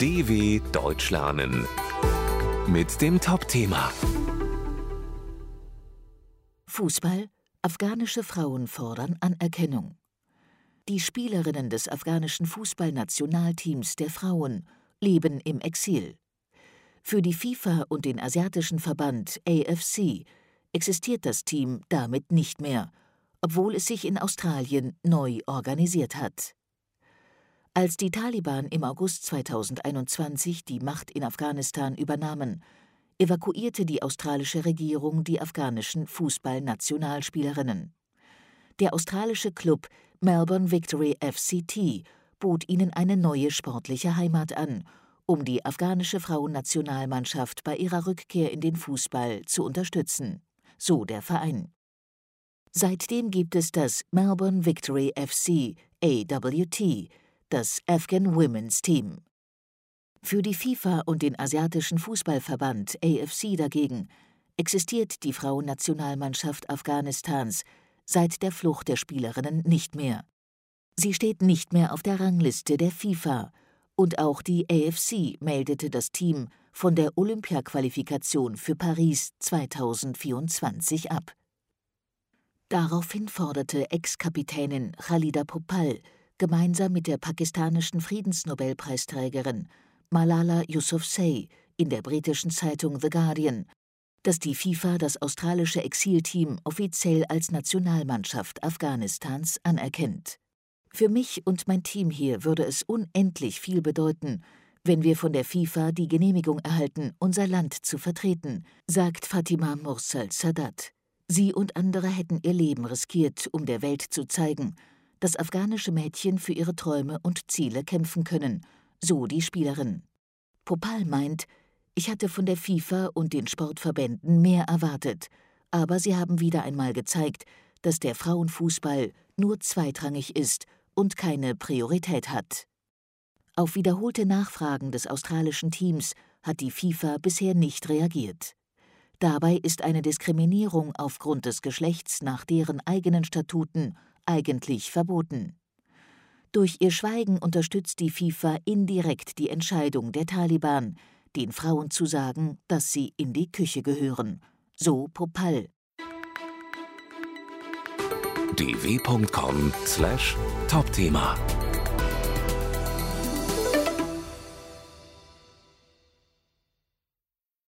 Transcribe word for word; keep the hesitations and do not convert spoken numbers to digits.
D W Deutsch lernen mit dem Top-Thema Fußball. Afghanische Frauen fordern Anerkennung. Die Spielerinnen des afghanischen Fußballnationalteams der Frauen leben im Exil. Für die FIFA und den asiatischen Verband A F C existiert das Team damit nicht mehr, obwohl es sich in Australien neu organisiert hat. Als die Taliban im August zweitausendeinundzwanzig die Macht in Afghanistan übernahmen, evakuierte die australische Regierung die afghanischen Fußballnationalspielerinnen. Der australische Klub Melbourne Victory F C T bot ihnen eine neue sportliche Heimat an, um die afghanische Frauennationalmannschaft bei ihrer Rückkehr in den Fußball zu unterstützen, so der Verein. Seitdem gibt es das Melbourne Victory F C A W T, das Afghan Women's Team. Für die FIFA und den asiatischen Fußballverband A F C dagegen existiert die Frauennationalmannschaft Afghanistans seit der Flucht der Spielerinnen nicht mehr. Sie steht nicht mehr auf der Rangliste der FIFA und auch die A F C meldete das Team von der Olympiaqualifikation für Paris zweitausendvierundzwanzig ab. Daraufhin forderte Ex-Kapitänin Khalida Bhopal gemeinsam mit der pakistanischen Friedensnobelpreisträgerin Malala Yousafzai in der britischen Zeitung The Guardian, dass die FIFA das australische Exilteam offiziell als Nationalmannschaft Afghanistans anerkennt. Für mich und mein Team hier würde es unendlich viel bedeuten, wenn wir von der FIFA die Genehmigung erhalten, unser Land zu vertreten, sagt Fatima Mursal Sadat. Sie und andere hätten ihr Leben riskiert, um der Welt zu zeigen, dass afghanische Mädchen für ihre Träume und Ziele kämpfen können, so die Spielerin. Bhopal meint, ich hatte von der FIFA und den Sportverbänden mehr erwartet, aber sie haben wieder einmal gezeigt, dass der Frauenfußball nur zweitrangig ist und keine Priorität hat. Auf wiederholte Nachfragen des australischen Teams hat die FIFA bisher nicht reagiert. Dabei ist eine Diskriminierung aufgrund des Geschlechts nach deren eigenen Statuten eigentlich verboten. Durch ihr Schweigen unterstützt die FIFA indirekt die Entscheidung der Taliban, den Frauen zu sagen, dass sie in die Küche gehören, so Bhopal. d w punkt com slash Top-Thema